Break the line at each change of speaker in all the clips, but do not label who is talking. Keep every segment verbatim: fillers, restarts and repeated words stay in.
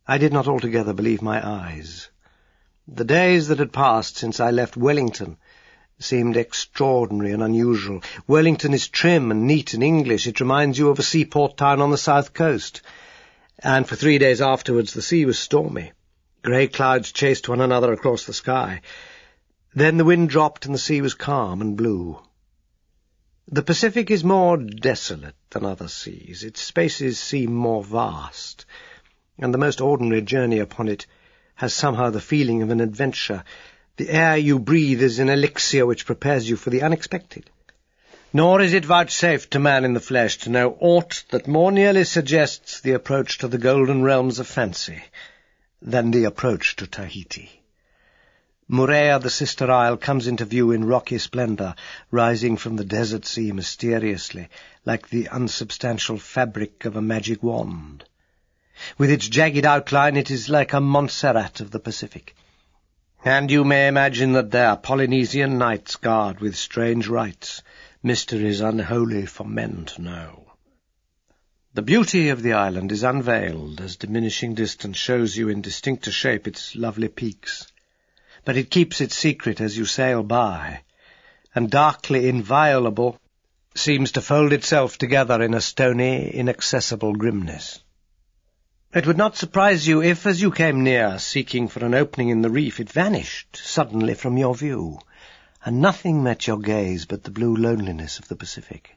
I did not altogether believe my eyes. The days that had passed since I left Wellington seemed extraordinary and unusual. Wellington is trim and neat and English. It reminds you of a seaport town on the south coast. And for three days afterwards the sea was stormy. Grey clouds chased one another across the sky. Then the wind dropped and the sea was calm and blue. The Pacific is more desolate than other seas. Its spaces seem more vast, and the most ordinary journey upon it has somehow the feeling of an adventure. The air you breathe is an elixir which prepares you for the unexpected. Nor is it vouchsafed to man in the flesh to know aught that more nearly suggests the approach to the golden realms of fancy than the approach to Tahiti. Moorea, the sister isle, comes into view in rocky splendour, rising from the desert sea mysteriously, like the unsubstantial fabric of a magic wand. With its jagged outline it is like a Montserrat of the Pacific. And you may imagine that there Polynesian knights guard with strange rites, mysteries unholy for men to know. The beauty of the island is unveiled as diminishing distance shows you in distincter shape its lovely peaks. But it keeps its secret as you sail by, and darkly inviolable seems to fold itself together in a stony, inaccessible grimness. It would not surprise you if, as you came near, seeking for an opening in the reef, it vanished suddenly from your view, and nothing met your gaze but the blue loneliness of the Pacific.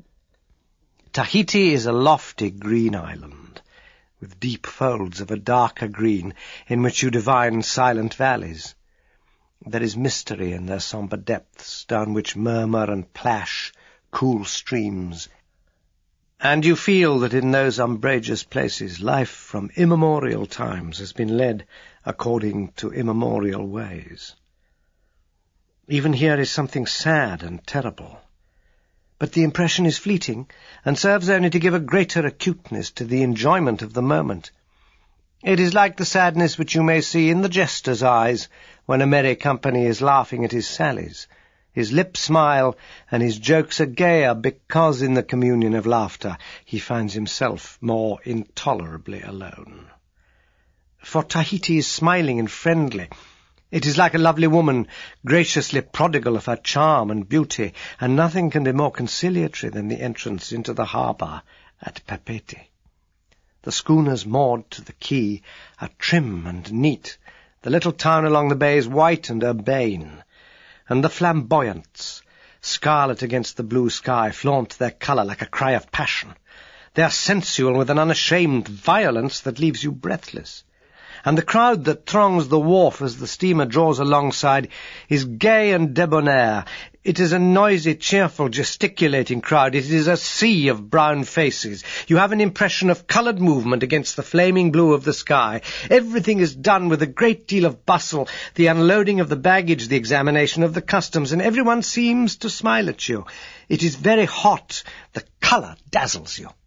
Tahiti is a lofty green island, with deep folds of a darker green in which you divine silent valleys. There is mystery in their sombre depths, down which murmur and plash cool streams, and you feel that in those umbrageous places life from immemorial times has been led according to immemorial ways. Even here is something sad and terrible, but the impression is fleeting, and serves only to give a greater acuteness to the enjoyment of the moment. It is like the sadness which you may see in the jester's eyes when a merry company is laughing at his sallies. His lips smile, and his jokes are gayer because in the communion of laughter he finds himself more intolerably alone. For Tahiti is smiling and friendly. It is like a lovely woman, graciously prodigal of her charm and beauty, and nothing can be more conciliatory than the entrance into the harbour at Papeete. The schooners moored to the quay are trim and neat. The little town along the bay is white and urbane, and the flamboyants, scarlet against the blue sky, flaunt their colour like a cry of passion. They are sensual with an unashamed violence that leaves you breathless. And the crowd that throngs the wharf as the steamer draws alongside is gay and debonair. It is a noisy, cheerful, gesticulating crowd. It is a sea of brown faces. You have an impression of coloured movement against the flaming blue of the sky. Everything is done with a great deal of bustle, the unloading of the baggage, the examination of the customs, and everyone seems to smile at you. It is very hot. The colour dazzles you.